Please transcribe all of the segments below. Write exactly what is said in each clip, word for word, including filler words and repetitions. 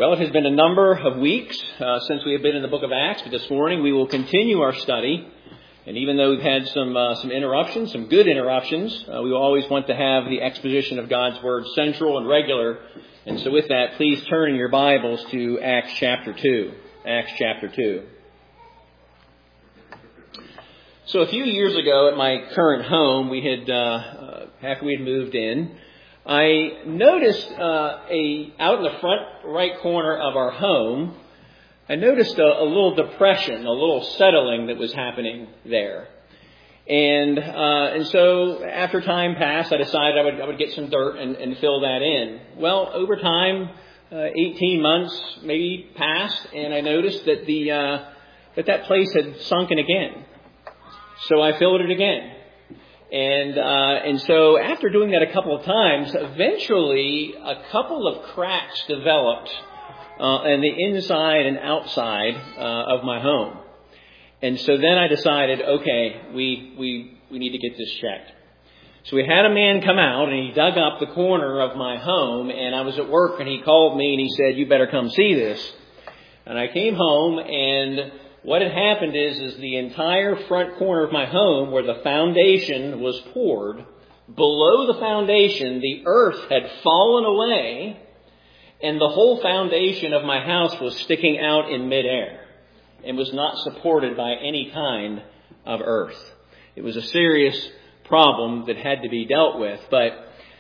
Well, it has been a number of weeks uh, since we have been in the book of Acts, but this morning we will continue our study. And even though we've had some uh, some interruptions, some good interruptions, uh, we will always want to have the exposition of God's Word central and regular. And so with that, please turn in your Bibles to Acts chapter two. Acts chapter two. So a few years ago at my current home, we had, uh, uh, after we had moved in, I noticed uh, a out in the front right corner of our home, I noticed a, a little depression, a little settling that was happening there. And uh, and so after time passed, I decided I would I would get some dirt and, and fill that in. Well, over time, uh, eighteen months maybe passed, and I noticed that the uh, that that place had sunken again. So I filled it again. And uh, and so after doing that a couple of times, eventually a couple of cracks developed uh, on the inside and outside uh, of my home. And so then I decided, okay, we, we, we need to get this checked. So we had a man come out and he dug up the corner of my home, and I was at work and he called me and he said, "You better come see this." And I came home, and what had happened is, is the entire front corner of my home where the foundation was poured, below the foundation, the earth had fallen away, and the whole foundation of my house was sticking out in midair and was not supported by any kind of earth. It was a serious problem that had to be dealt with. But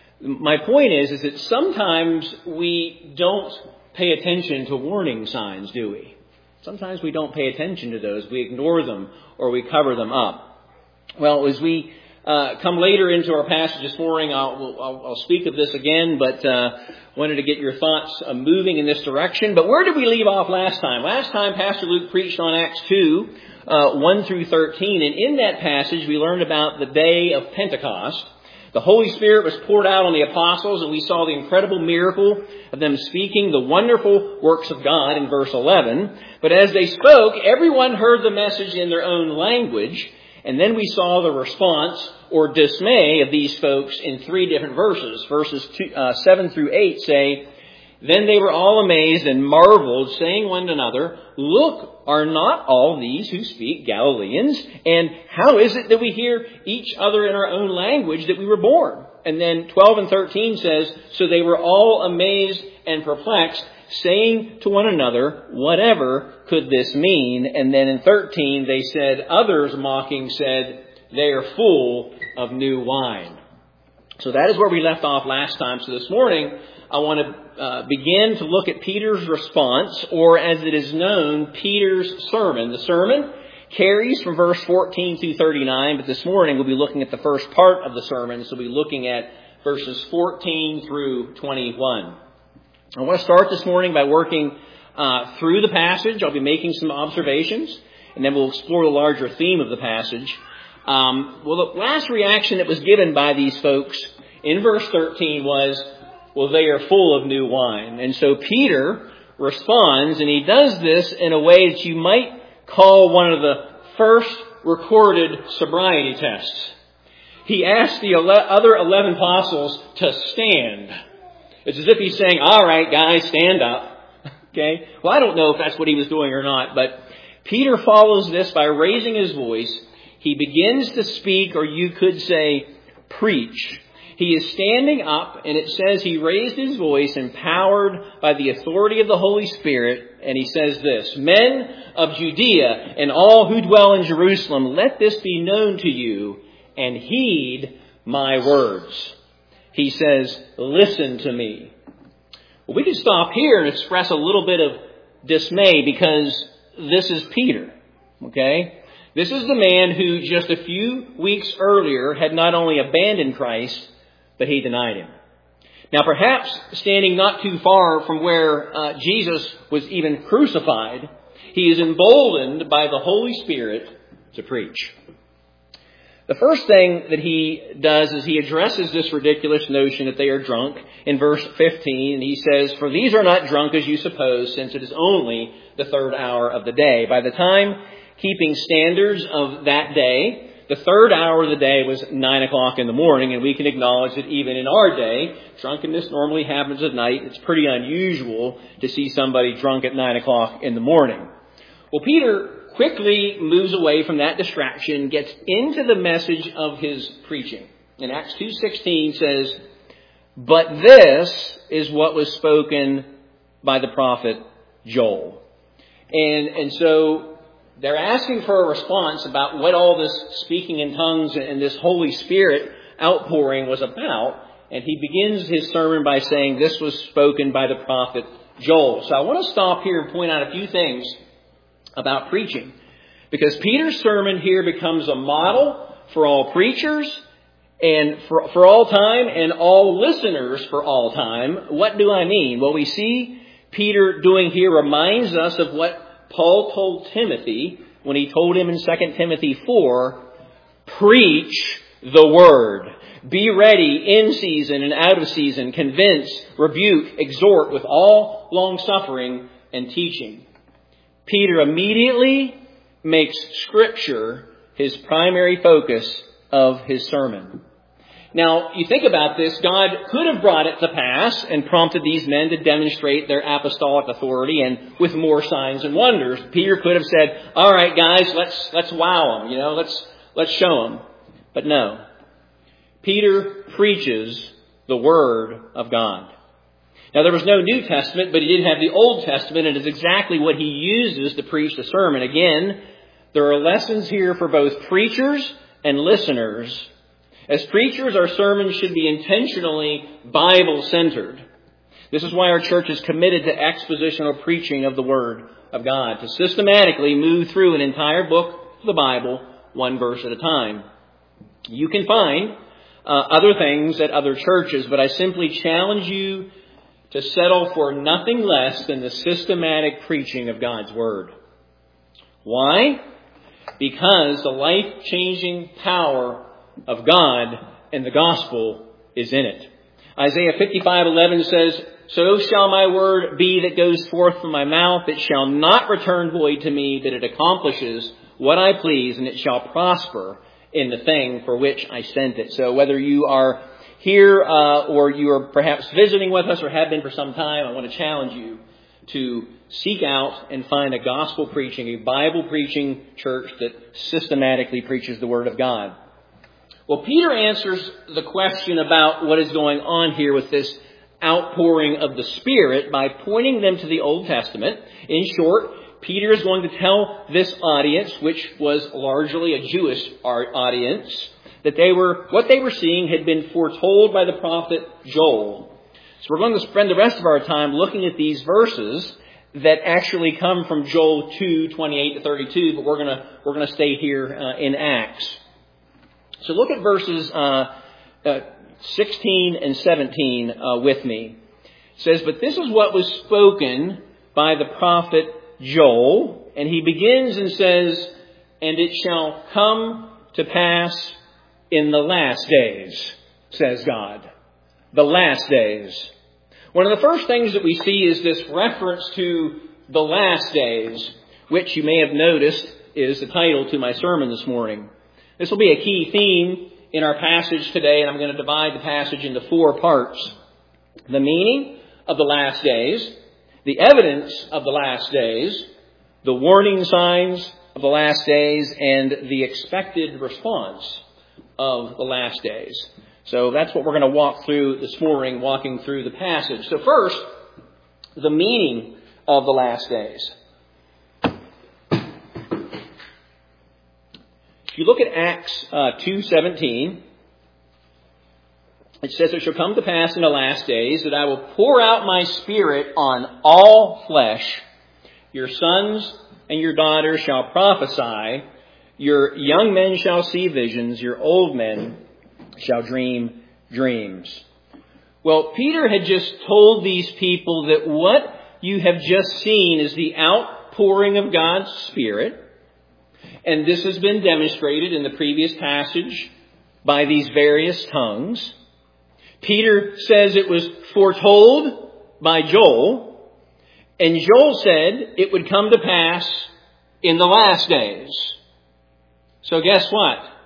my point is, is that sometimes we don't pay attention to warning signs, do we? Sometimes we don't pay attention to those. We ignore them or we cover them up. Well, as we uh, come later into our passage this morning, I'll, I'll, I'll speak of this again, but uh, wanted to get your thoughts uh, moving in this direction. But where did we leave off last time? Last time, Pastor Luke preached on Acts two, uh, one through thirteen. And in that passage, we learned about the day of Pentecost. The Holy Spirit was poured out on the apostles, and we saw the incredible miracle of them speaking the wonderful works of God in verse eleven. But as they spoke, everyone heard the message in their own language, and then we saw the response or dismay of these folks in three different verses. Verses two, uh, seven through eight say, "Then they were all amazed and marveled, saying one to another, 'Look, are not all these who speak Galileans? And how is it that we hear each other in our own language that we were born?' And then twelve and thirteen says, 'So they were all amazed and perplexed, saying to one another, whatever could this mean?' And then in thirteen they said, others mocking said, 'They are full of new wine.'" So that is where we left off last time. So this morning, I want to uh, begin to look at Peter's response, or as it is known, Peter's sermon. The sermon carries from verse fourteen through thirty-nine, but this morning we'll be looking at the first part of the sermon, so we'll be looking at verses fourteen through twenty-one. I want to start this morning by working uh, through the passage. I'll be making some observations, and then we'll explore the larger theme of the passage. Um, well, the last reaction that was given by these folks in verse thirteen was, well, they are full of new wine. And so Peter responds, and he does this in a way that you might call one of the first recorded sobriety tests. He asked the other eleven apostles to stand. It's as if he's saying, all right, guys, stand up. Okay? Well, I don't know if that's what he was doing or not, but Peter follows this by raising his voice. He begins to speak, or you could say, preach. He is standing up, and it says he raised his voice, empowered by the authority of the Holy Spirit, and he says this, "Men of Judea and all who dwell in Jerusalem, let this be known to you, and heed my words." He says, listen to me. Well, we could stop here and express a little bit of dismay, because this is Peter, okay? This is the man who just a few weeks earlier had not only abandoned Christ, but he denied him. Now, perhaps standing not too far from where uh, Jesus was even crucified, he is emboldened by the Holy Spirit to preach. The first thing that he does is he addresses this ridiculous notion that they are drunk in verse fifteen. And he says, "For these are not drunk as you suppose, since it is only the third hour of the day." By the time keeping standards of that day, The third hour of the day was nine o'clock in the morning, and we can acknowledge that even in our day, drunkenness normally happens at night. It's pretty unusual to see somebody drunk at nine o'clock in the morning. Well, Peter quickly moves away from that distraction, gets into the message of his preaching. In Acts two sixteen says, "But this is what was spoken by the prophet Joel." And, and so they're asking for a response about what all this speaking in tongues and this Holy Spirit outpouring was about. And he begins his sermon by saying this was spoken by the prophet Joel. So I want to stop here and point out a few things about preaching. Because Peter's sermon here becomes a model for all preachers and for, for all time and all listeners for all time. What do I mean? Well, we see Peter doing here reminds us of what Paul told Timothy when he told him in Second Timothy four, preach the word. Be ready in season and out of season. Convince, rebuke, exhort with all long suffering and teaching. Peter immediately makes Scripture his primary focus of his sermon. Now, you think about this, God could have brought it to pass and prompted these men to demonstrate their apostolic authority and with more signs and wonders. Peter could have said, all right, guys, let's let's wow them, you know, let's let's show them. But no. Peter preaches the Word of God. Now, there was no New Testament, but he did have the Old Testament, and it's exactly what he uses to preach the sermon. Again, there are lessons here for both preachers and listeners. As preachers, our sermons should be intentionally Bible-centered. This is why our church is committed to expositional preaching of the Word of God, to systematically move through an entire book of the Bible, one verse at a time. You can find uh, other things at other churches, but I simply challenge you to settle for nothing less than the systematic preaching of God's Word. Why? Because the life-changing power of God and the gospel is in it. Isaiah fifty-five eleven says, "So shall my word be that goes forth from my mouth. It shall not return void to me, but it accomplishes what I please, and it shall prosper in the thing for which I sent it." So whether you are here uh, or you are perhaps visiting with us or have been for some time, I want to challenge you to seek out and find a gospel preaching, a Bible preaching church that systematically preaches the Word of God. Well, Peter answers the question about what is going on here with this outpouring of the Spirit by pointing them to the Old Testament. In short, Peter is going to tell this audience, which was largely a Jewish audience, that they were what they were seeing had been foretold by the prophet Joel. So we're going to spend the rest of our time looking at these verses that actually come from Joel two twenty-eight to thirty-two, but we're going to we're going to stay here uh, in Acts. So look at verses uh, uh, sixteen and seventeen uh, with me. It says, "But this is what was spoken by the prophet Joel." And he begins and says, "And it shall come to pass in the last days, says God." The last days. One of the first things that we see is this reference to the last days, which you may have noticed is the title to my sermon this morning. This will be a key theme in our passage today, and I'm going to divide the passage into four parts. The meaning of the last days, the evidence of the last days, the warning signs of the last days, and the expected response of the last days. So that's what we're going to walk through this morning, walking through the passage. So first, the meaning of the last days. If you look at Acts uh, two seventeen, it says, "It shall come to pass in the last days that I will pour out my Spirit on all flesh. Your sons and your daughters shall prophesy. Your young men shall see visions. Your old men shall dream dreams." Well, Peter had just told these people that what you have just seen is the outpouring of God's Spirit. And this has been demonstrated in the previous passage by these various tongues. Peter says it was foretold by Joel. And Joel said it would come to pass in the last days. So guess what?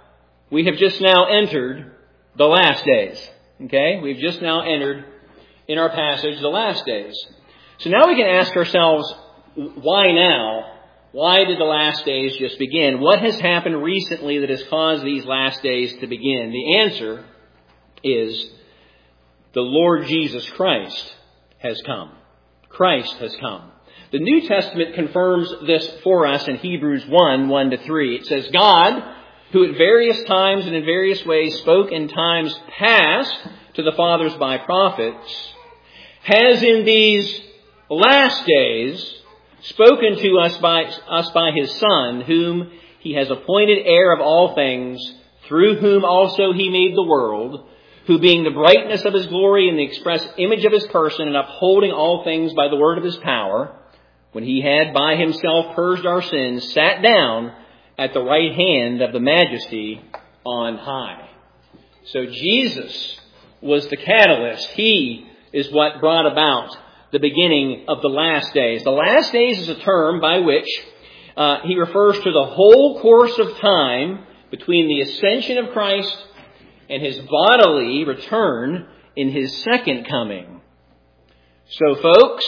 we have just now entered the last days. Okay? We've just now entered in our passage the last days. So now we can ask ourselves, why now? Why did the last days just begin? What has happened recently that has caused these last days to begin? The answer is the Lord Jesus Christ has come. Christ has come. The New Testament confirms this for us in Hebrews one, one to three. It says, God, who at various times and in various ways spoke in times past to the fathers by prophets, has in these last days spoken to us by us by his Son, whom he has appointed heir of all things, through whom also he made the world, who being the brightness of his glory and the express image of his person, and upholding all things by the word of his power, when he had by himself purged our sins, sat down at the right hand of the majesty on high. So Jesus was the catalyst. He is what brought about the beginning of the last days. The last days is a term by which uh, he refers to the whole course of time between the ascension of Christ and his bodily return in his second coming. So folks,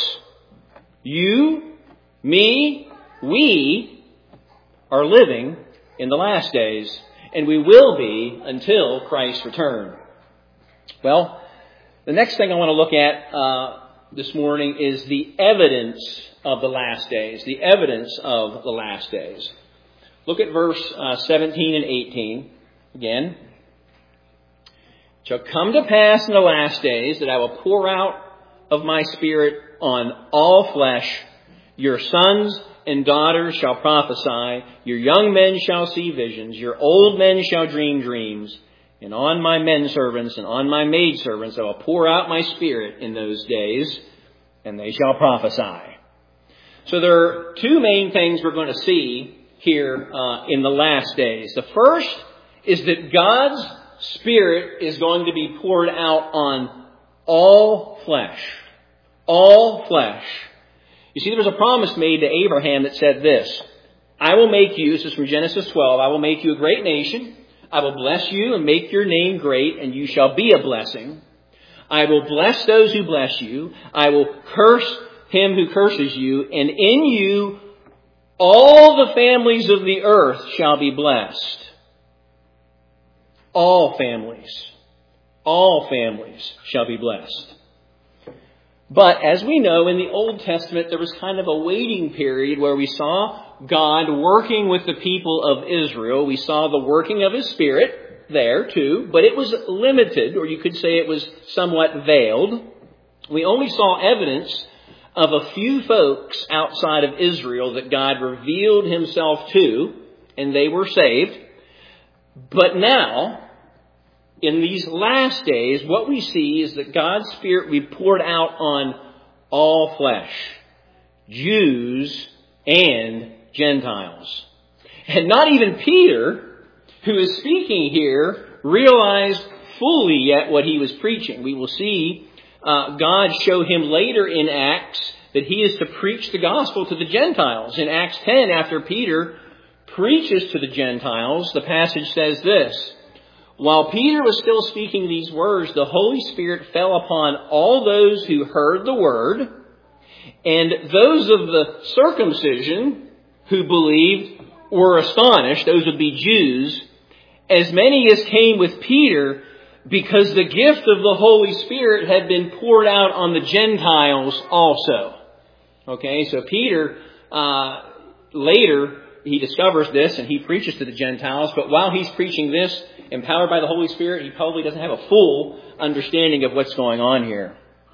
you, me, we are living in the last days, and we will be until Christ's return. Well, the next thing I want to look at uh, this morning is the evidence of the last days. The evidence of the last days. Look at verse uh, seventeen and eighteen again. It shall come to pass in the last days that I will pour out of my Spirit on all flesh. Your sons and daughters shall prophesy. Your young men shall see visions. Your old men shall dream dreams. And on my men servants and on my maid servants I will pour out my Spirit in those days, and they shall prophesy. So there are two main things we're going to see here uh, in the last days. The first is that God's Spirit is going to be poured out on all flesh. All flesh. You see, there was a promise made to Abraham that said this, I will make you, this is from Genesis twelve, I will make you a great nation. I will bless you and make your name great, and you shall be a blessing. I will bless those who bless you. I will curse him who curses you, and in you all the families of the earth shall be blessed. All families. All families shall be blessed. But as we know, in the Old Testament, there was kind of a waiting period where we saw God working with the people of Israel. We saw the working of his Spirit there too, but it was limited, or you could say it was somewhat veiled. We only saw evidence of a few folks outside of Israel that God revealed himself to, and they were saved. But now, in these last days, what we see is that God's Spirit will be poured out on all flesh, Jews and Gentiles. And not even Peter, who is speaking here, realized fully yet what he was preaching. We will see uh, God show him later in Acts that he is to preach the gospel to the Gentiles. In Acts ten, after Peter preaches to the Gentiles, the passage says this, while Peter was still speaking these words, the Holy Spirit fell upon all those who heard the word, and those of the circumcision who believed were astonished, those would be Jews, as many as came with Peter, because the gift of the Holy Spirit had been poured out on the Gentiles also. Okay, so Peter, uh, later, he discovers this and he preaches to the Gentiles, but while he's preaching this, empowered by the Holy Spirit, he probably doesn't have a full understanding of what's going on here.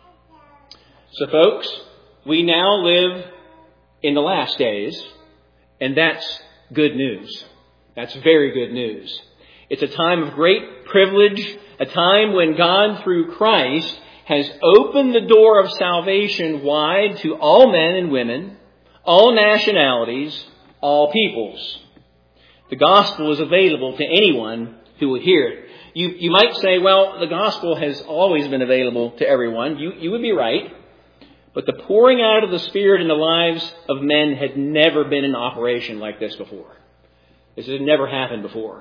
So folks, we now live in the last days, and that's good news. That's very good news. It's a time of great privilege, a time when God, through Christ, has opened the door of salvation wide to all men and women, all nationalities, all peoples. The gospel is available to anyone who will hear it. You, you might say, well, the gospel has always been available to everyone. You, you would be right. But the pouring out of the Spirit in the lives of men had never been in operation like this before. This had never happened before.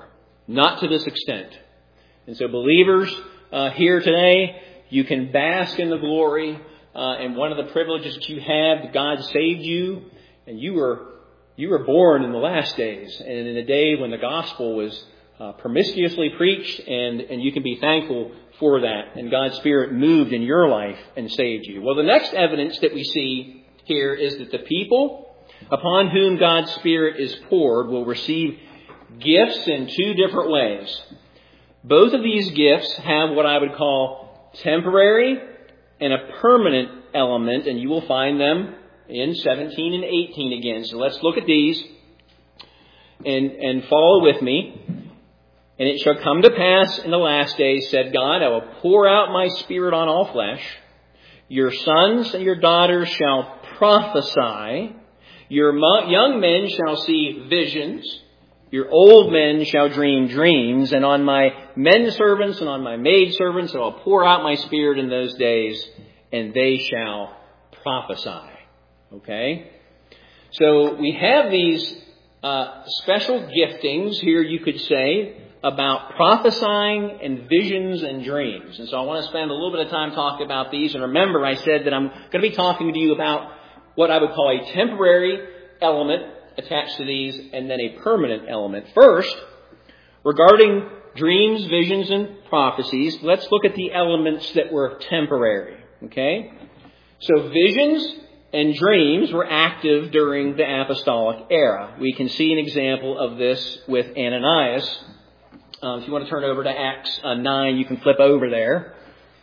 not to this extent. And so believers uh, here today, you can bask in the glory uh, and one of the privileges that you have, that God saved you, and you were you were born in the last days, and in a day when the gospel was uh, promiscuously preached, and, and you can be thankful for that. And God's Spirit moved in your life and saved you. Well, the next evidence that we see here is that the people upon whom God's Spirit is poured will receive gifts in two different ways. Both of these gifts have what I would call temporary and a permanent element, and you will find them in seventeen and eighteen again. So let's look at these and, and follow with me. And it shall come to pass in the last days, said God, I will pour out my Spirit on all flesh. Your sons and your daughters shall prophesy. Your young men shall see visions. Your old men shall dream dreams. And on my men servants and on my maid servants I will pour out my Spirit in those days, and they shall prophesy. Okay? So we have these uh, special giftings here, you could say, about prophesying and visions and dreams. And so I want to spend a little bit of time talking about these. And remember, I said that I'm going to be talking to you about what I would call a temporary element attached to these, and then a permanent element. First, regarding dreams, visions, and prophecies, let's look at the elements that were temporary. Okay? So visions and dreams were active during the apostolic era. We can see an example of this with Ananias. Um, if you want to turn over to Acts uh, nine, you can flip over there.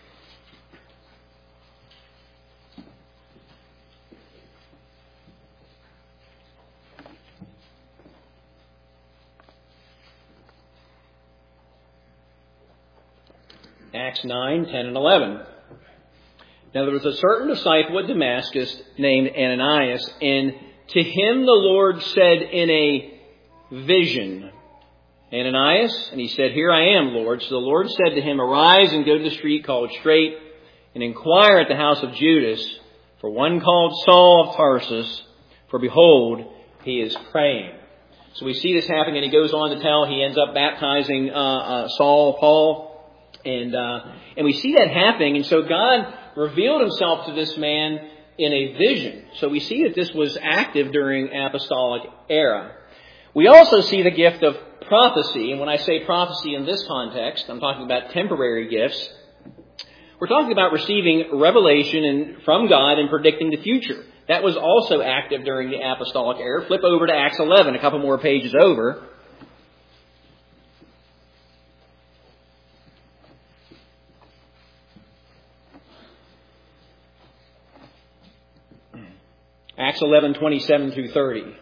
Acts nine, ten, and eleven. Now there was a certain disciple at Damascus named Ananias, and to him the Lord said in a vision, Ananias, and he said, Here I am, Lord. So the Lord said to him, Arise and go to the street called Straight, and inquire at the house of Judas for one called Saul of Tarsus, for behold, he is praying. So we see this happening, and he goes on to tell, he ends up baptizing uh, uh, Saul, Paul, and uh, and we see that happening. And so God revealed himself to this man in a vision. So we see that this was active during apostolic era. We also see the gift of prophecy. And when I say prophecy in this context, I'm talking about temporary gifts. We're talking about receiving revelation and from God and predicting the future. That was also active during the apostolic era. Flip over to Acts eleven, a couple more pages over. Acts eleven, twenty-seven through thirty.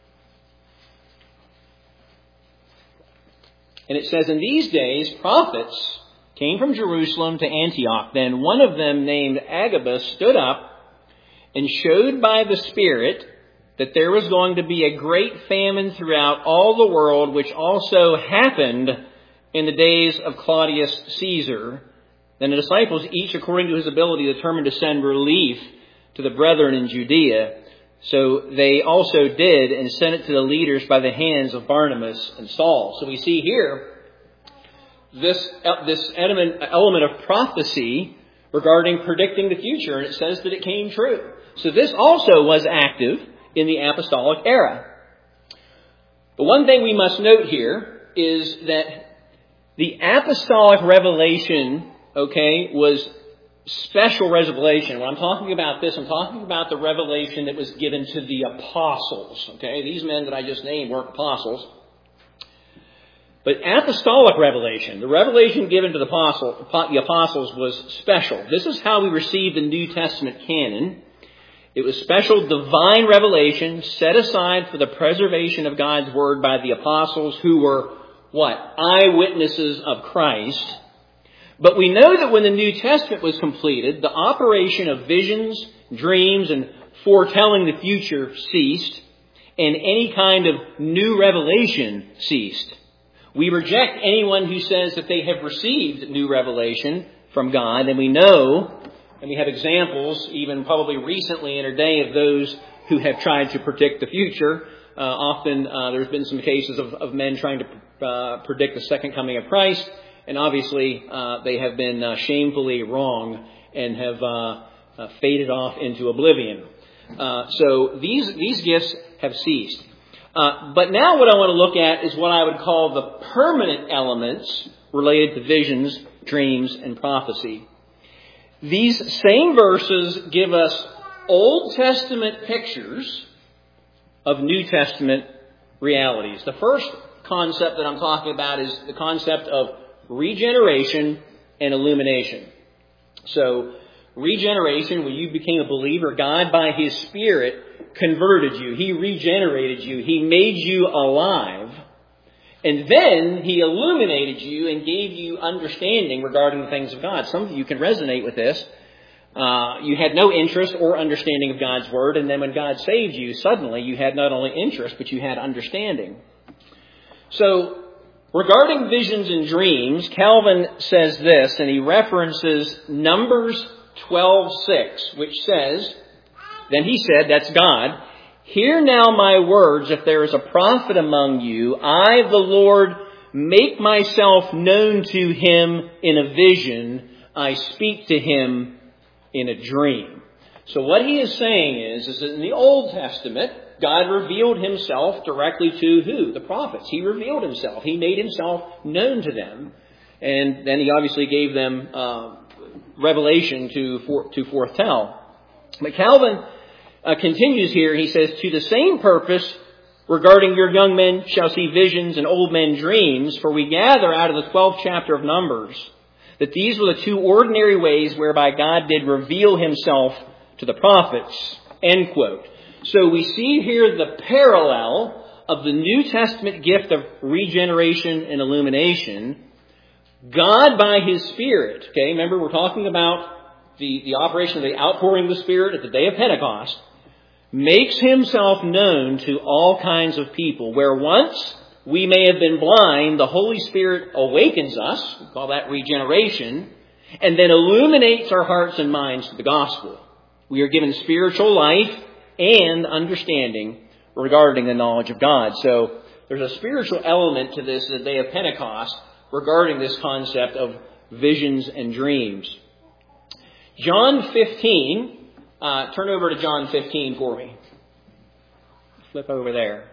And it says, In these days, prophets came from Jerusalem to Antioch. Then one of them, named Agabus, stood up and showed by the Spirit that there was going to be a great famine throughout all the world, which also happened in the days of Claudius Caesar. Then the disciples, each according to his ability, determined to send relief to the brethren in Judea. So they also did, and sent it to the leaders by the hands of Barnabas and Saul. So we see here this, this element, element of prophecy regarding predicting the future, and it says that it came true. So this also was active in the apostolic era. But one thing we must note here is that the apostolic revelation, okay, was special revelation. When I'm talking about this, I'm talking about the revelation that was given to the apostles. Okay, these men that I just named weren't apostles. But apostolic revelation, the revelation given to the, apostle, the apostles was special. This is how we receive the New Testament canon. It was special divine revelation set aside for the preservation of God's Word by the apostles, who were, what? Eyewitnesses of Christ. But we know that when the New Testament was completed, the operation of visions, dreams, and foretelling the future ceased, and any kind of new revelation ceased. We reject anyone who says that they have received new revelation from God, and we know, and we have examples, even probably recently in our day, of those who have tried to predict the future. Uh, Uh, often uh, there's been some cases of, of men trying to uh, predict the second coming of Christ, and obviously uh, they have been uh, shamefully wrong and have uh, uh, faded off into oblivion. Uh, so these these gifts have ceased. Uh, but now what I want to look at is what I would call the permanent elements related to visions, dreams, and prophecy. These same verses give us Old Testament pictures of New Testament realities. The first concept that I'm talking about is the concept of regeneration and illumination. So, regeneration, when you became a believer, God by His Spirit converted you. He regenerated you. He made you alive. And then He illuminated you and gave you understanding regarding the things of God. Some of you can resonate with this. Uh, you had no interest or understanding of God's Word, and then when God saved you, suddenly you had not only interest, but you had understanding. So, regarding visions and dreams, Calvin says this, and he references Numbers twelve six, which says, then he said, that's God, hear now my words, if there is a prophet among you, I, the Lord, make myself known to him in a vision, I speak to him in a dream. So what he is saying is, is that in the Old Testament, God revealed Himself directly to who? The prophets. He revealed Himself. He made Himself known to them. And then He obviously gave them uh, revelation to, for, to foretell. But Calvin uh, continues here. He says, to the same purpose, regarding your young men shall see visions and old men dreams, for we gather out of the twelfth chapter of Numbers that these were the two ordinary ways whereby God did reveal Himself to the prophets. End quote. So we see here the parallel of the New Testament gift of regeneration and illumination. God by His Spirit, okay, remember we're talking about the, the operation of the outpouring of the Spirit at the day of Pentecost, makes Himself known to all kinds of people. Where once we may have been blind, the Holy Spirit awakens us, we call that regeneration, and then illuminates our hearts and minds to the gospel. We are given spiritual life and understanding regarding the knowledge of God. So there's a spiritual element to this, the day of Pentecost, regarding this concept of visions and dreams. John fifteen, uh, turn over to John fifteen for me. Flip over there.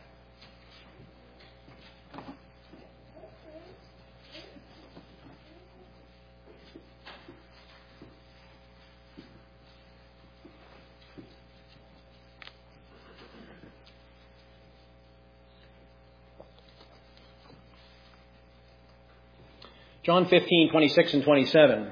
John fifteen, twenty-six and twenty-seven.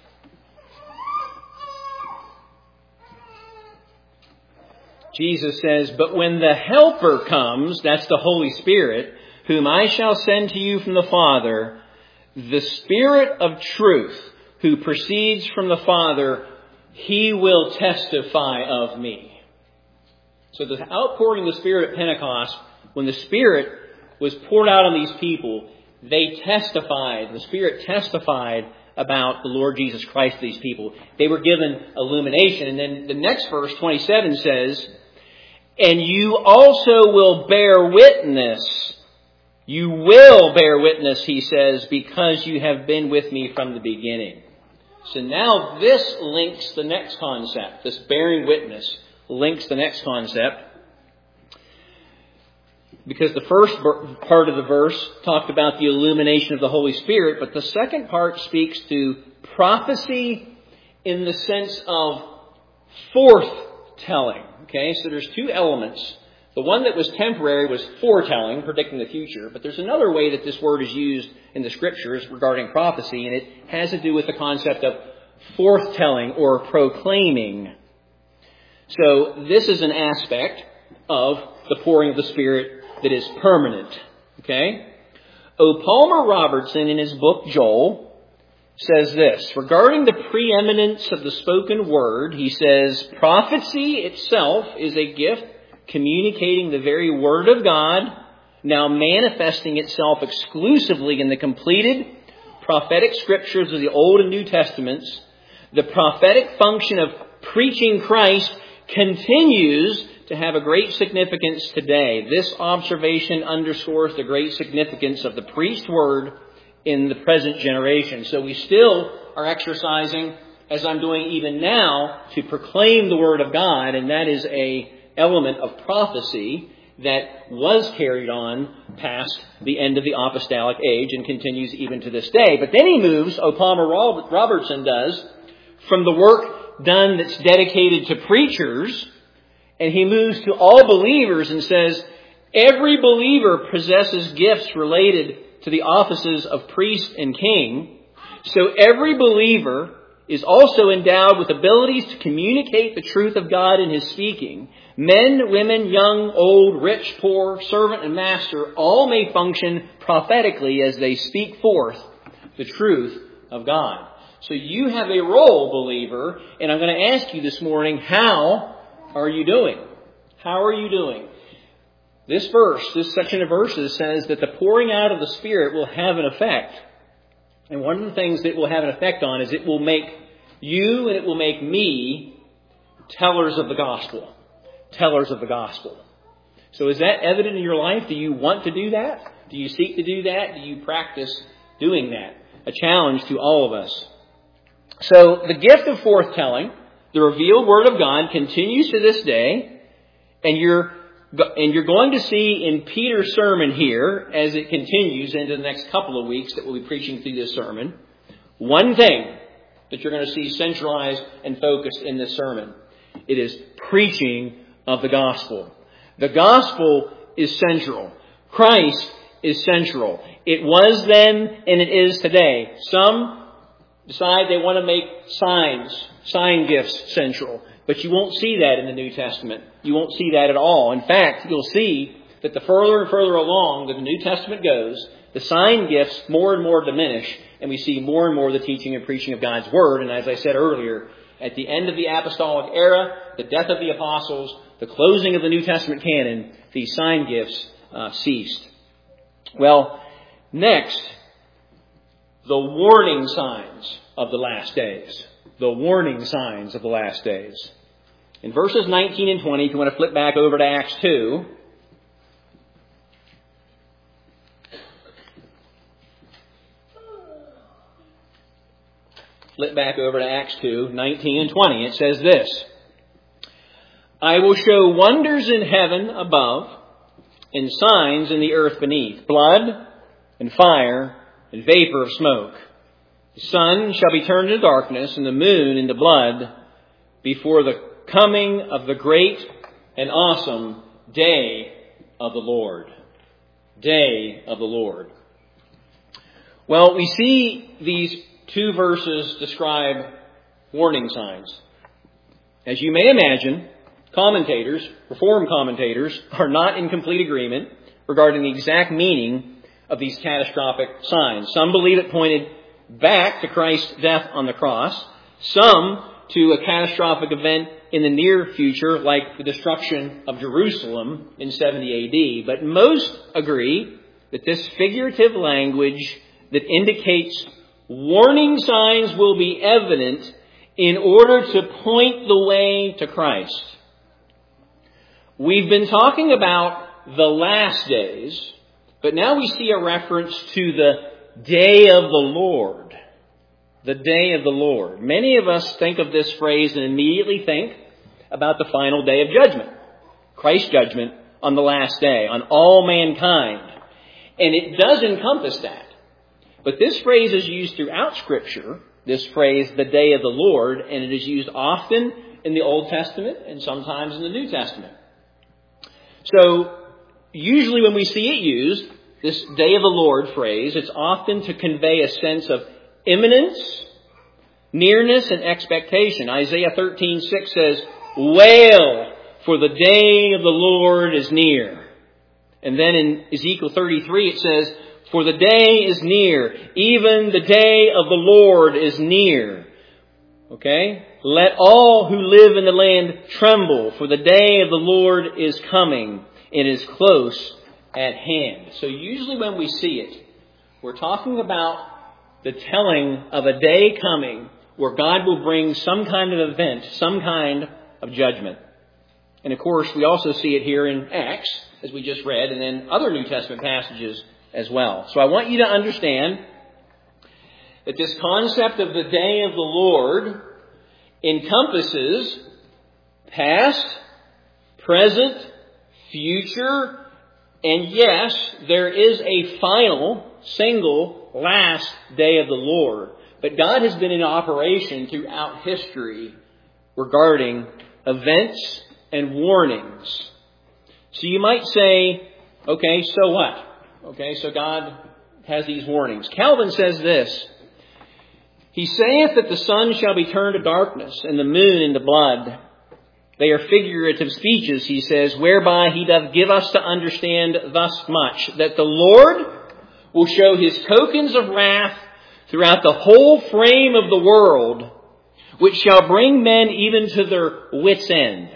Jesus says, but when the Helper comes, that's the Holy Spirit, whom I shall send to you from the Father, the Spirit of truth, who proceeds from the Father, He will testify of me. So the outpouring of the Spirit at Pentecost, when the Spirit was poured out on these people, they testified, the Spirit testified about the Lord Jesus Christ to these people. They were given illumination. And then the next verse, twenty-seven, says, and you also will bear witness. You will bear witness, he says, because you have been with me from the beginning. So now this links the next concept. This bearing witness links the next concept. Because the first part of the verse talked about the illumination of the Holy Spirit, but the second part speaks to prophecy in the sense of foretelling. Okay, so there's two elements. The one that was temporary was foretelling, predicting the future, but there's another way that this word is used in the Scriptures regarding prophecy, and it has to do with the concept of forthtelling or proclaiming. So this is an aspect of the pouring of the Spirit that is permanent. Okay? O. Palmer Robertson, in his book Joel, says this. Regarding the preeminence of the spoken word, he says, prophecy itself is a gift communicating the very word of God, now manifesting itself exclusively in the completed prophetic scriptures of the Old and New Testaments. The prophetic function of preaching Christ continues to have a great significance today. This observation underscores the great significance of the preached word in the present generation. So we still are exercising, as I'm doing even now, to proclaim the word of God, and that is a element of prophecy that was carried on past the end of the apostolic age and continues even to this day. But then he moves, O. Palmer Robertson does, from the work done that's dedicated to preachers, and he moves to all believers and says, every believer possesses gifts related to the offices of priest and king. So every believer is also endowed with abilities to communicate the truth of God in his speaking. Men, women, young, old, rich, poor, servant, and master all may function prophetically as they speak forth the truth of God. So you have a role, believer, and I'm going to ask you this morning, how are you doing? How are you doing? This verse, this section of verses says that the pouring out of the Spirit will have an effect. And one of the things that it will have an effect on is it will make you and it will make me tellers of the gospel. Tellers of the gospel. So is that evident in your life? Do you want to do that? Do you seek to do that? Do you practice doing that? A challenge to all of us. So the gift of forthtelling, the revealed word of God, continues to this day. And you're And you're going to see in Peter's sermon here, as it continues into the next couple of weeks that we'll be preaching through this sermon, one thing that you're going to see centralized and focused in this sermon. It is preaching of the gospel. The gospel is central. Christ is central. It was then and it is today. Some decide they want to make signs, sign gifts central. But you won't see that in the New Testament. You won't see that at all. In fact, you'll see that the further and further along that the New Testament goes, the sign gifts more and more diminish, and we see more and more of the teaching and preaching of God's Word. And as I said earlier, at the end of the apostolic era, the death of the apostles, the closing of the New Testament canon, these sign gifts uh, ceased. Well, next, the warning signs of the last days. The warning signs of the last days. In verses nineteen and twenty, if you want to flip back over to Acts two, flip back over to Acts two, nineteen and twenty. It says this, I will show wonders in heaven above and signs in the earth beneath, blood and fire and vapor of smoke. The sun shall be turned into darkness and the moon into blood before the coming of the great and awesome day of the Lord. Day of the Lord. Well, we see these two verses describe warning signs. As you may imagine, commentators, Reformed commentators, are not in complete agreement regarding the exact meaning of these catastrophic signs. Some believe it pointed back to Christ's death on the cross. Some to a catastrophic event in the near future, like the destruction of Jerusalem in seventy A D. But most agree that this figurative language that indicates warning signs will be evident in order to point the way to Christ. We've been talking about the last days, but now we see a reference to the day of the Lord. The day of the Lord. Many of us think of this phrase and immediately think about the final day of judgment. Christ's judgment on the last day, on all mankind. And it does encompass that. But this phrase is used throughout Scripture, this phrase, the day of the Lord, and it is used often in the Old Testament and sometimes in the New Testament. So, usually when we see it used, this day of the Lord phrase, it's often to convey a sense of imminence, nearness, and expectation. Isaiah thirteen six says, wail, for the day of the Lord is near. And then in Ezekiel thirty-three it says, for the day is near, even the day of the Lord is near. Okay? Let all who live in the land tremble, for the day of the Lord is coming. It is close at hand. So usually when we see it, we're talking about the telling of a day coming where God will bring some kind of event, some kind of judgment. And of course, we also see it here in Acts, as we just read, and then other New Testament passages as well. So I want you to understand that this concept of the day of the Lord encompasses past, present, future, and yes, there is a final, single, last day of the Lord. But God has been in operation throughout history regarding events and warnings. So you might say, okay, so what? Okay, so God has these warnings. Calvin says this. He saith that the sun shall be turned to darkness and the moon into blood. They are figurative speeches, he says, whereby he doth give us to understand thus much, that the Lord will show his tokens of wrath throughout the whole frame of the world, which shall bring men even to their wits' end.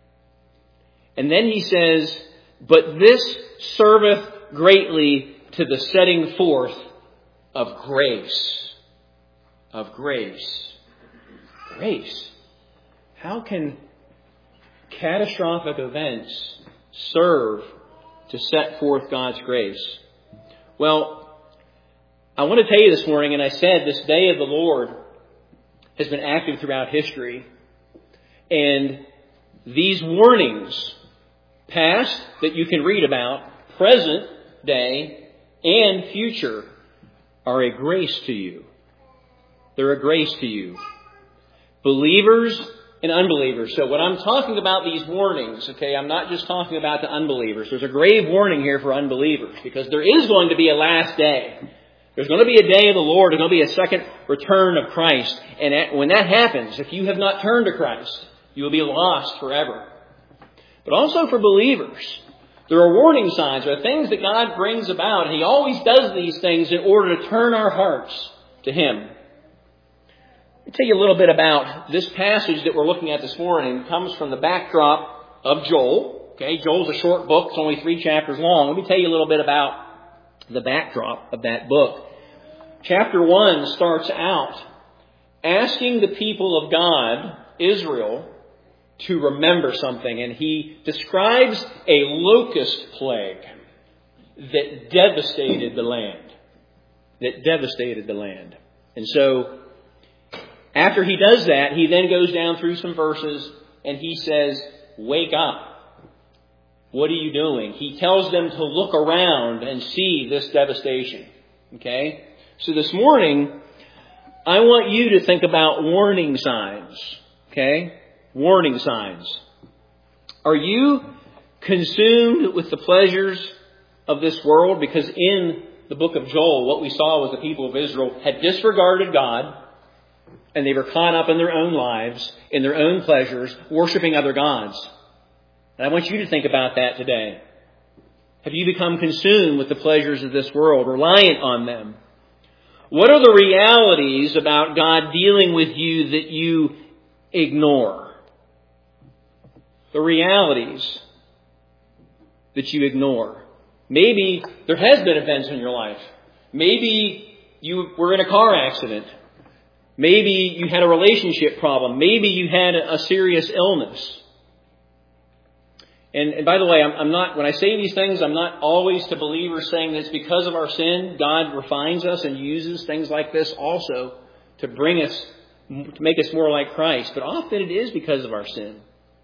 And then he says, but this serveth greatly to the setting forth of grace. Of grace. Grace. How can catastrophic events serve to set forth God's grace? Well, I want to tell you this morning, and I said this day of the Lord has been active throughout history. And these warnings, past that you can read about, present day, and future, are a grace to you. They're a grace to you. Believers and unbelievers. So when I'm talking about these warnings, okay, I'm not just talking about the unbelievers. There's a grave warning here for unbelievers, because there is going to be a last day. There's going to be a day of the Lord. There's going to be a second return of Christ. And when that happens, if you have not turned to Christ, you will be lost forever. But also for believers, there are warning signs. There are things that God brings about. And He always does these things in order to turn our hearts to Him. Let me tell you a little bit about this passage that we're looking at this morning. It comes from the backdrop of Joel. Okay, Joel's a short book. It's only three chapters long. Let me tell you a little bit about the backdrop of that book. Chapter one starts out asking the people of God, Israel, to remember something. And he describes a locust plague that devastated the land. That devastated the land. And so, after he does that, he then goes down through some verses and he says, wake up. What are you doing? He tells them to look around and see this devastation. Okay? So this morning, I want you to think about warning signs. Okay? Warning signs. Are you consumed with the pleasures of this world? Because in the book of Joel, what we saw was the people of Israel had disregarded God. And they were caught up in their own lives, in their own pleasures, worshiping other gods. And I want you to think about that today. Have you become consumed with the pleasures of this world, reliant on them? What are the realities about God dealing with you that you ignore? The realities that you ignore. Maybe there has been events in your life. Maybe you were in a car accident. Maybe you had a relationship problem. Maybe you had a serious illness. And, and by the way, I'm, I'm not, when I say these things, I'm not always to believers saying that it's because of our sin. God refines us and uses things like this also to bring us, to make us more like Christ. But often it is because of our sin.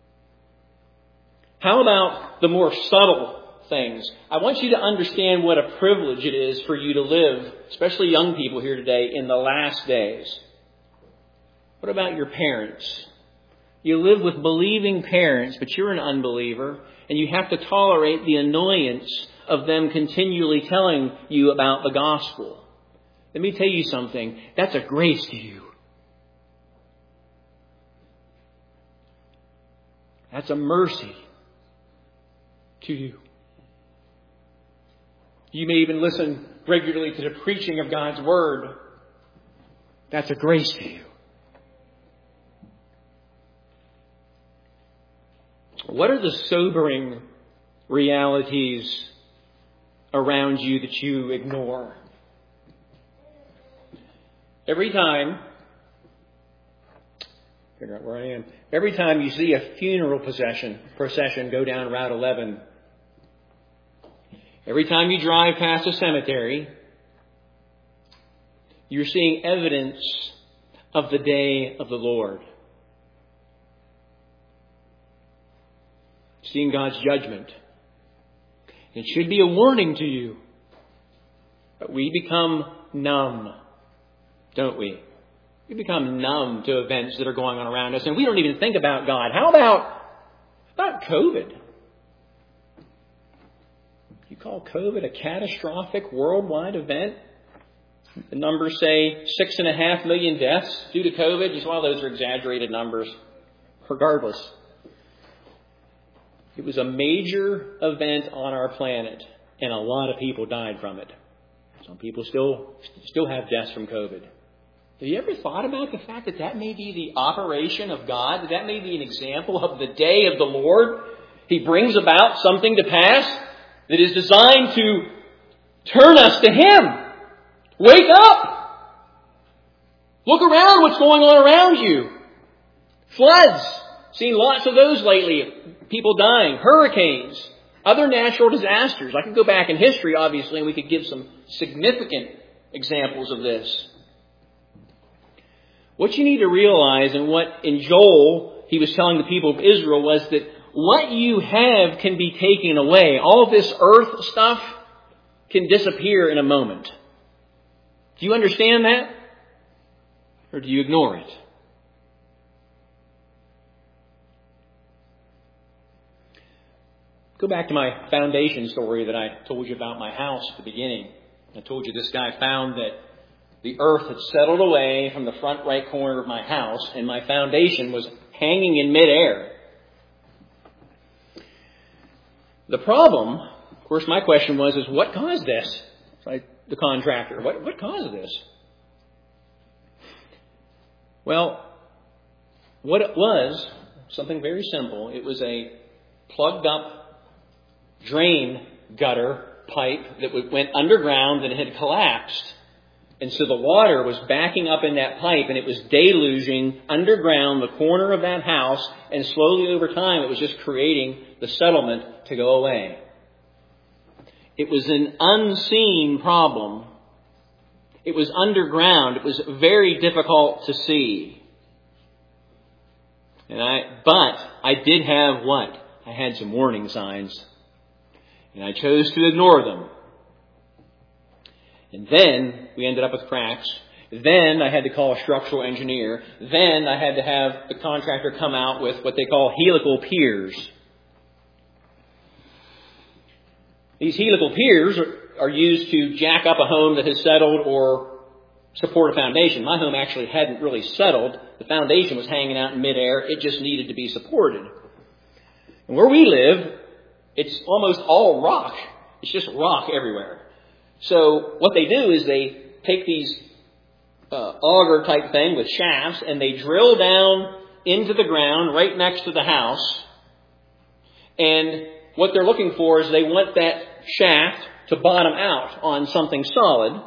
How about the more subtle things? I want you to understand what a privilege it is for you to live, especially young people here today, in the last days. What about your parents? You live with believing parents, but you're an unbeliever, and you have to tolerate the annoyance of them continually telling you about the gospel. Let me tell you something. That's a grace to you. That's a mercy to you. You may even listen regularly to the preaching of God's Word. That's a grace to you. What are the sobering realities around you that you ignore? Every time, Figure out where I am. Every time you see a funeral procession, procession go down Route eleven, every time you drive past a cemetery, you're seeing evidence of the day of the Lord. Seeing God's judgment. It should be a warning to you. But we become numb, don't we? We become numb to events that are going on around us, and we don't even think about God. How about, about COVID? You call COVID a catastrophic worldwide event? The numbers say six and a half million deaths due to COVID. Just while those are exaggerated numbers, regardless. It was a major event on our planet, and a lot of people died from it. Some people still still have deaths from COVID. Have you ever thought about the fact that that may be the operation of God? That that may be an example of the day of the Lord? He brings about something to pass that is designed to turn us to Him. Wake up! Look around what's going on around you. Floods. Seen lots of those lately. People dying. Hurricanes. Other natural disasters. I could go back in history, obviously, and we could give some significant examples of this. What you need to realize, and what in Joel he was telling the people of Israel, was that what you have can be taken away. All of this earth stuff can disappear in a moment. Do you understand that? Or do you ignore it? Go back to my foundation story that I told you about my house at the beginning. I told you this guy found that the earth had settled away from the front right corner of my house, and my foundation was hanging in midair. The problem, of course, my question was, is what caused this? Like the contractor, what, what caused this? Well, what it was, something very simple. It was a plugged up drain gutter pipe that went underground and had collapsed. And so the water was backing up in that pipe, and it was deluging underground the corner of that house, and slowly over time it was just creating the settlement to go away. It was an unseen problem. It was underground. It was very difficult to see. And I, but I did have what? I had some warning signs. And I chose to ignore them. And then we ended up with cracks. Then I had to call a structural engineer. Then I had to have the contractor come out with what they call helical piers. These helical piers are, are used to jack up a home that has settled or support a foundation. My home actually hadn't really settled. The foundation was hanging out in midair. It just needed to be supported. And where we live, it's almost all rock. It's just rock everywhere. So what they do is they take these uh, auger type thing with shafts, and they drill down into the ground right next to the house. And what they're looking for is they want that shaft to bottom out on something solid.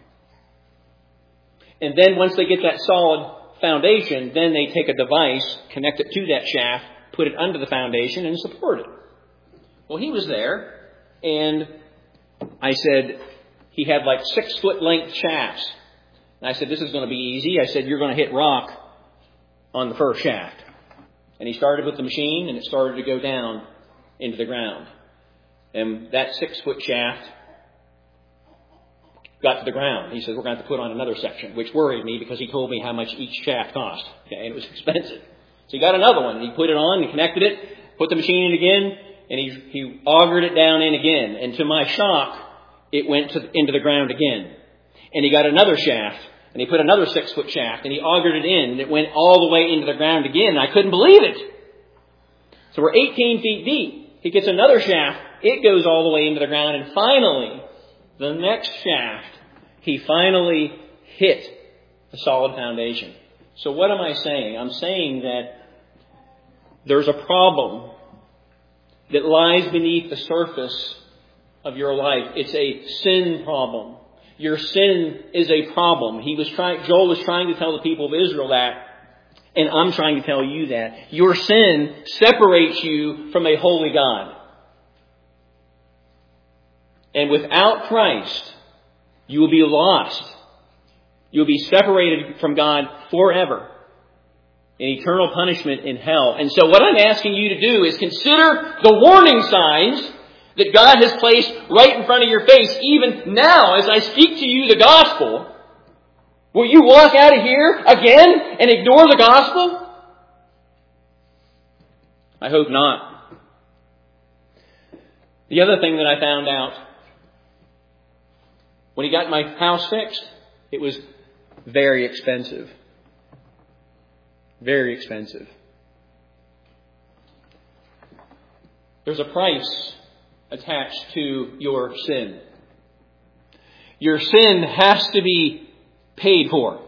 And then once they get that solid foundation, then they take a device, connect it to that shaft, put it under the foundation, and support it. Well, he was there, and I said, he had like six foot length shafts. And I said, this is going to be easy. I said, you're going to hit rock on the first shaft. And he started with the machine, and it started to go down into the ground. And that six foot shaft got to the ground. He said, we're going to have to put on another section, which worried me because he told me how much each shaft cost. Okay, and it was expensive. So he got another one, and he put it on, he connected it, put the machine in again, and he, he augered it down in again. And to my shock, it went to, into the ground again. And he got another shaft, and he put another six foot shaft, and he augered it in, and it went all the way into the ground again. And I couldn't believe it. So we're eighteen feet deep. He gets another shaft. It goes all the way into the ground. And finally, the next shaft, he finally hit a solid foundation. So what am I saying? I'm saying that there's a problem that lies beneath the surface of your life. It's a sin problem. Your sin is a problem. He was trying, Joel was trying to tell the people of Israel that. And I'm trying to tell you that. Your sin separates you from a holy God. And without Christ, you will be lost. You'll be separated from God forever in eternal punishment in hell. And so what I'm asking you to do is consider the warning signs that God has placed right in front of your face. Even now, as I speak to you the gospel, will you walk out of here again and ignore the gospel? I hope not. The other thing that I found out, when he got my house fixed, it was very expensive. Very expensive. There's a price attached to your sin. Your sin has to be paid for.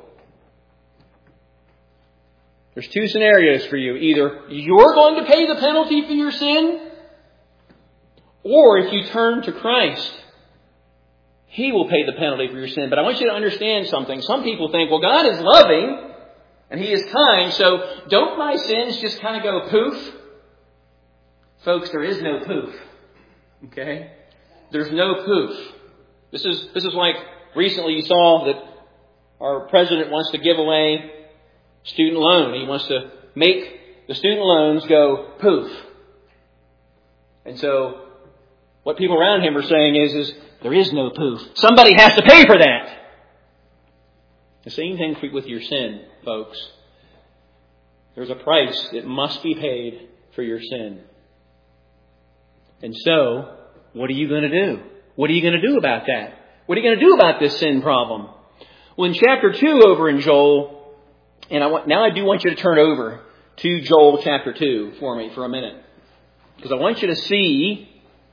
There's two scenarios for you. Either you're going to pay the penalty for your sin, or if you turn to Christ, He will pay the penalty for your sin. But I want you to understand something. Some people think, well, God is loving and He is kind, so don't my sins just kind of go poof? Folks, there is no poof. Okay? There's no poof. This is, this is like recently you saw that our president wants to give away student loan. He wants to make the student loans go poof. And so what people around him are saying is, is there is no poof. Somebody has to pay for that. The same thing with your sin, folks. There's a price that must be paid for your sin. And so, what are you going to do? What are you going to do about that? What are you going to do about this sin problem? Well, in chapter two over in Joel, and I want, now I do want you to turn over to Joel chapter two for me for a minute. Because I want you to see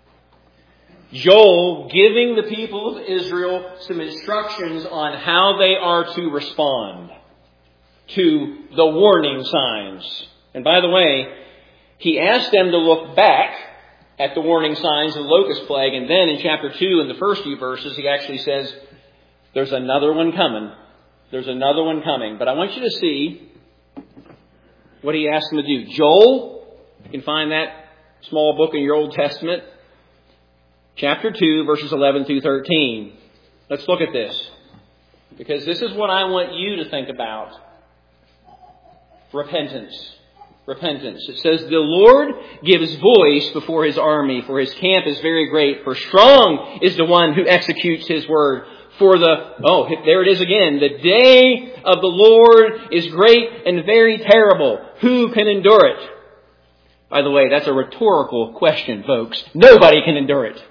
Joel giving the people of Israel some instructions on how they are to respond to the warning signs. And by the way, he asked them to look back at the warning signs of the locust plague. And then in chapter two, in the first few verses, he actually says, there's another one coming. There's another one coming. But I want you to see what he asked them to do. Joel, you can find that small book in your Old Testament. Chapter two, verses eleven through thirteen. Let's look at this. Because this is what I want you to think about. Repentance. Repentance. It says, the Lord gives voice before His army, for His camp is very great. For strong is the one who executes His word. For the, oh, there it is again. The day of the Lord is great and very terrible. Who can endure it? By the way, that's a rhetorical question, folks. Nobody can endure it.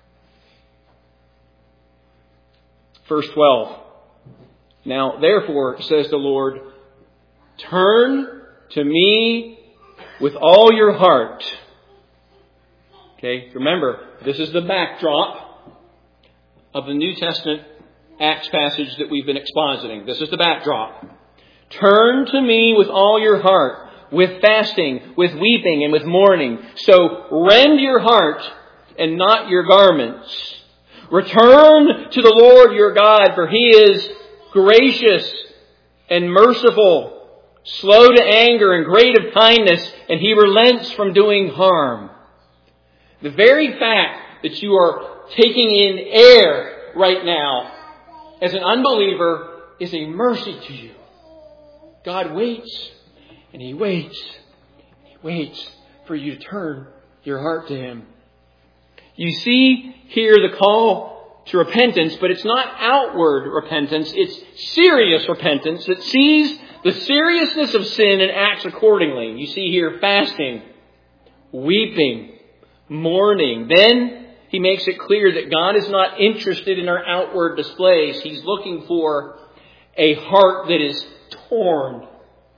Verse twelve. Now, therefore, says the Lord, turn to me with all your heart. Okay, remember, this is the backdrop of the New Testament Acts passage that we've been expositing. This is the backdrop. Turn to me with all your heart, with fasting, with weeping, and with mourning. So rend your heart and not your garments. Return to the Lord your God, for He is gracious and merciful, slow to anger and great of kindness, and He relents from doing harm. The very fact that you are taking in air right now as an unbeliever is a mercy to you. God waits, and He waits, and He waits for you to turn your heart to Him. You see here the call to repentance, but it's not outward repentance. It's serious repentance that sees the seriousness of sin and acts accordingly. You see here fasting, weeping, mourning. Then he makes it clear that God is not interested in our outward displays. He's looking for a heart that is torn.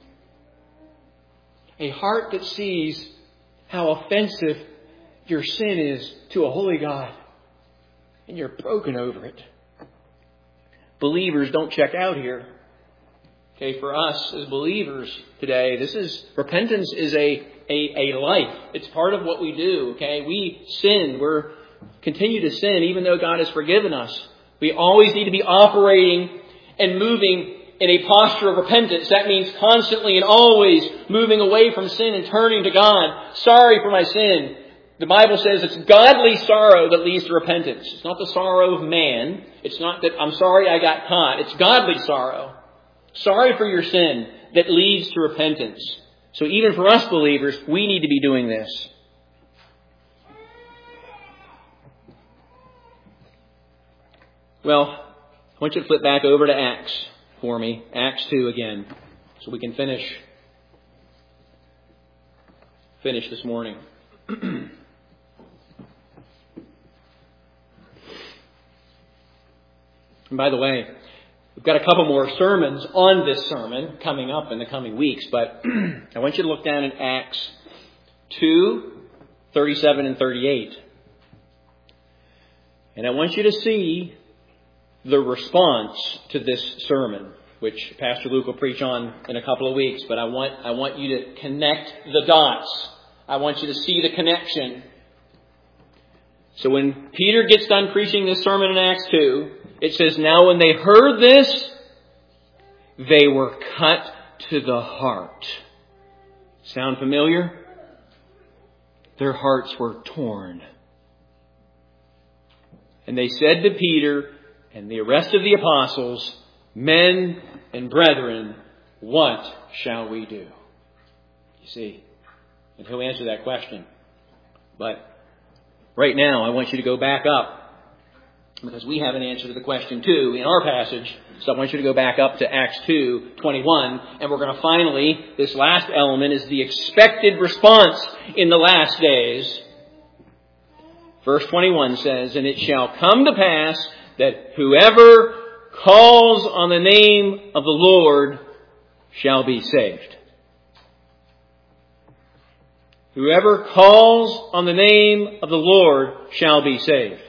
A heart that sees how offensive your sin is to a holy God. And you're broken over it. Believers don't check out here. Okay, for us as believers today, this is, repentance is a, a, a life. It's part of what we do. Okay, we sin. We're continue to sin even though God has forgiven us. We always need to be operating and moving in a posture of repentance. That means constantly and always moving away from sin and turning to God. Sorry for my sin. The Bible says it's godly sorrow that leads to repentance. It's not the sorrow of man. It's not that I'm sorry I got caught. It's godly sorrow. Sorry for your sin that leads to repentance. So even for us believers, we need to be doing this. Well, I want you to flip back over to Acts for me. Acts two again. So we can finish, finish this morning. And by the way, we've got a couple more sermons on this sermon coming up in the coming weeks, but I want you to look down in Acts two, thirty-seven and thirty-eight. And I want you to see the response to this sermon, which Pastor Luke will preach on in a couple of weeks, but I want, I want you to connect the dots. I want you to see the connection. So when Peter gets done preaching this sermon in Acts two, it says, now when they heard this, they were cut to the heart. Sound familiar? Their hearts were torn. And they said to Peter and the rest of the apostles, men and brethren, what shall we do? You see, and he'll answer that question. But right now, I want you to go back up, because we have an answer to the question too in our passage. So I want you to go back up to Acts two twenty-one, and we're going to finally, this last element is the expected response in the last days. Verse twenty-one says, and it shall come to pass that whoever calls on the name of the Lord shall be saved. Whoever calls on the name of the Lord shall be saved.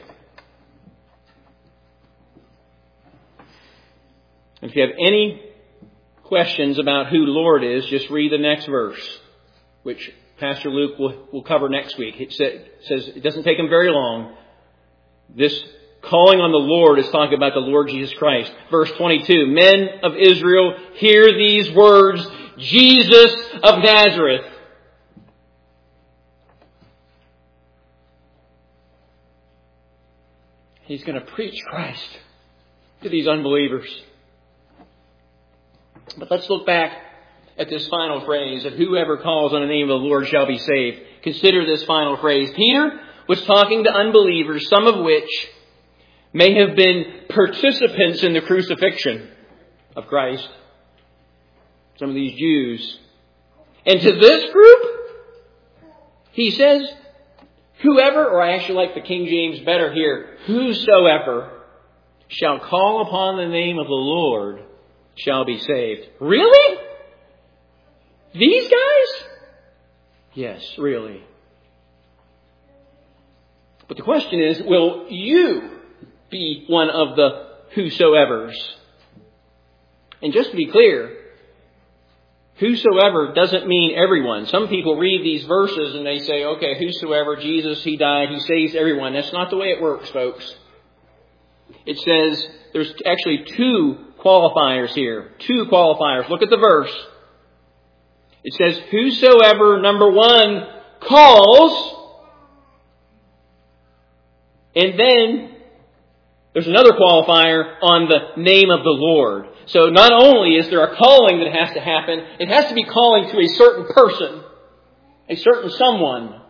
If you have any questions about who Lord is, just read the next verse, which Pastor Luke will, will cover next week. It says it doesn't take him very long. This calling on the Lord is talking about the Lord Jesus Christ. Verse twenty-two, men of Israel, hear these words, Jesus of Nazareth. He's going to preach Christ to these unbelievers. But let's look back at this final phrase of whoever calls on the name of the Lord shall be saved. Consider this final phrase. Peter was talking to unbelievers, some of which may have been participants in the crucifixion of Christ. Some of these Jews. And to this group, he says, whoever, or I actually like the King James better here, whosoever shall call upon the name of the Lord shall be saved. Really? These guys? Yes, really. But the question is, will you be one of the whosoevers? And just to be clear, whosoever doesn't mean everyone. Some people read these verses and they say, okay, whosoever, Jesus, He died, He saves everyone. That's not the way it works, folks. It says there's actually two qualifiers here. Two qualifiers. Look at the verse. It says, whosoever, number one, calls. And then there's another qualifier on the name of the Lord. So not only is there a calling that has to happen, it has to be calling to a certain person, a certain someone.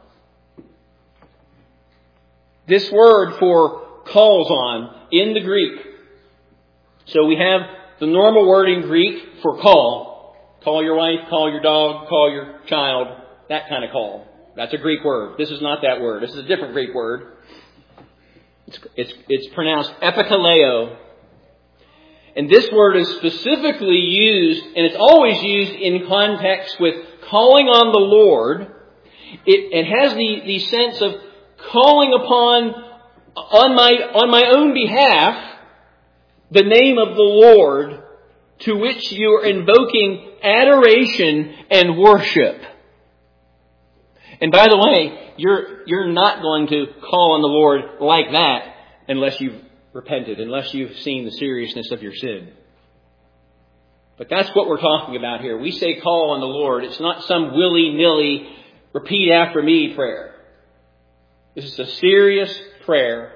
This word for calls on in the Greek. So we have the normal word in Greek for call. Call your wife, call your dog, call your child, that kind of call. That's a Greek word. This is not that word. This is a different Greek word. It's, it's, it's pronounced epikaleo. And this word is specifically used, and it's always used in context with calling on the Lord. It, it has the, the sense of calling upon, on my, on my own behalf, the name of the Lord, to which you are invoking adoration and worship. And by the way, you're, you're not going to call on the Lord like that unless you've repented, unless you've seen the seriousness of your sin. But that's what we're talking about here. We say call on the Lord. It's not some willy-nilly repeat after me prayer. This is a serious prayer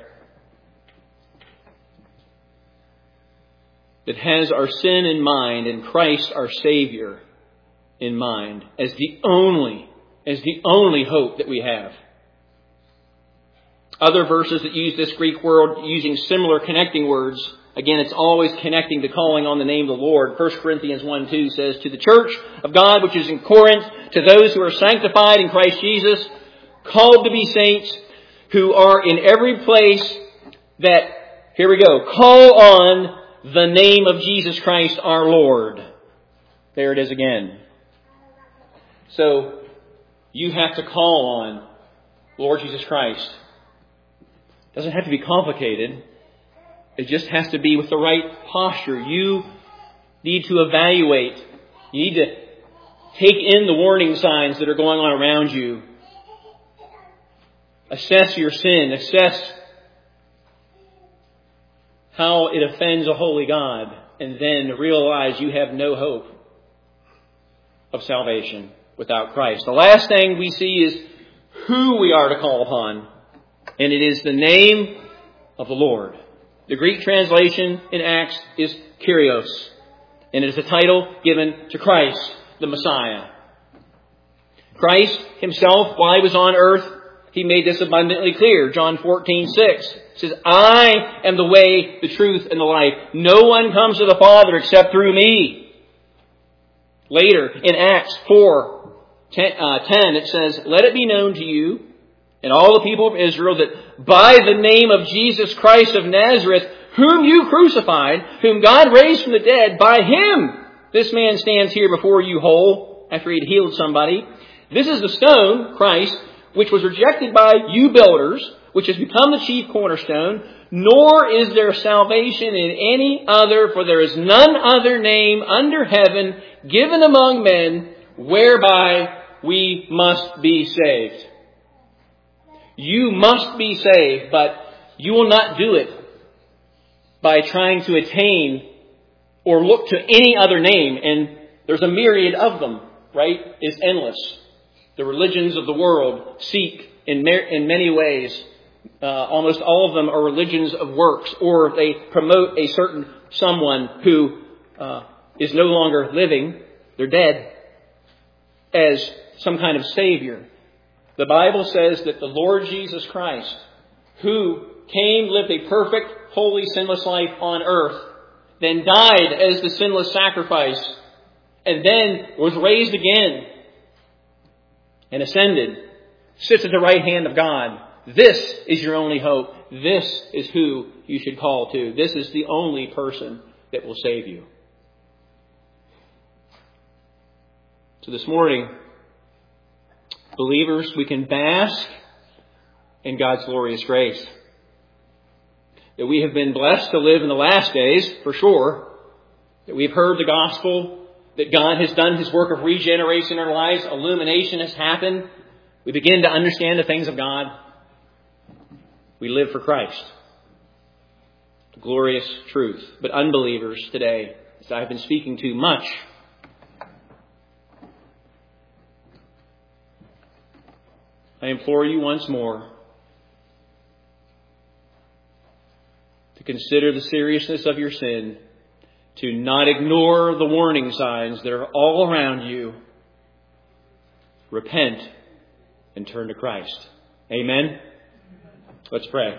that has our sin in mind and Christ our Savior in mind as the only, as the only hope that we have. Other verses that use this Greek word using similar connecting words, again, it's always connecting to calling on the name of the Lord. First Corinthians one two says, to the church of God which is in Corinth, to those who are sanctified in Christ Jesus, called to be saints, who are in every place that, here we go, call on the name of Jesus Christ our Lord. There it is again. So, you have to call on Lord Jesus Christ. It doesn't have to be complicated. It just has to be with the right posture. You need to evaluate. You need to take in the warning signs that are going on around you. Assess your sin. Assess how it offends a holy God. And then realize you have no hope of salvation without Christ. The last thing we see is who we are to call upon. And it is the name of the Lord. The Greek translation in Acts is Kyrios. And it is a title given to Christ, the Messiah. Christ himself, while he was on earth, he made this abundantly clear. John fourteen six says, I am the way, the truth, and the life. No one comes to the Father except through me. Later, in Acts four ten, it says, let it be known to you and all the people of Israel that by the name of Jesus Christ of Nazareth, whom you crucified, whom God raised from the dead, by him this man stands here before you whole, after he had healed somebody. This is the stone, Christ, which was rejected by you builders, which has become the chief cornerstone, nor is there salvation in any other, for there is none other name under heaven given among men whereby we must be saved. You must be saved, but you will not do it by trying to attain or look to any other name. And there's a myriad of them, right? It's endless. The religions of the world seek in in many ways. Uh, almost all of them are religions of works, or they promote a certain someone who uh, is no longer living, they're dead, as some kind of savior. The Bible says that the Lord Jesus Christ, who came, lived a perfect, holy, sinless life on earth, then died as the sinless sacrifice, and then was raised again and ascended, sits at the right hand of God. This is your only hope. This is who you should call to. This is the only person that will save you. So this morning, believers, we can bask in God's glorious grace. That we have been blessed to live in the last days, for sure. That we've heard the gospel. That God has done his work of regeneration in our lives. Illumination has happened. We begin to understand the things of God. We live for Christ. The glorious truth. But unbelievers today, as I've been speaking to much, I implore you once more to consider the seriousness of your sin, to not ignore the warning signs that are all around you. Repent and turn to Christ. Amen? Let's pray.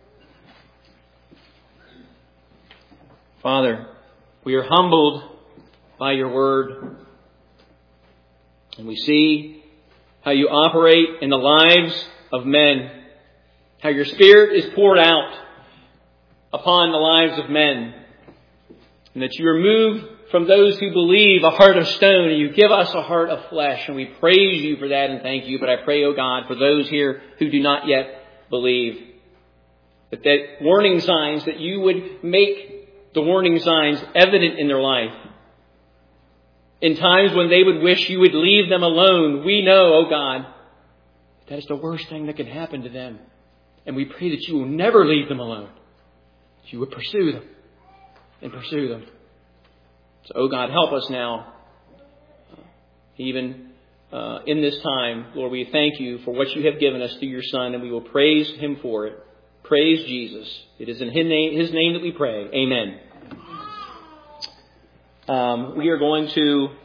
Father, we are humbled by your word, and we see how you operate in the lives of men, how your Spirit is poured out upon the lives of men, and that you remove from those who believe a heart of stone, and you give us a heart of flesh, and we praise you for that and thank you. But I pray, O God, for those here who do not yet believe, that that warning signs, that you would make the warning signs evident in their life. In times when they would wish you would leave them alone, we know, oh God, that is the worst thing that can happen to them. And we pray that you will never leave them alone. That you would pursue them and pursue them. So, oh God, help us now, even uh, in this time. Lord, we thank you for what you have given us through your Son, and we will praise him for it. Praise Jesus. It is in his name, his name that we pray. Amen. Um, we are going to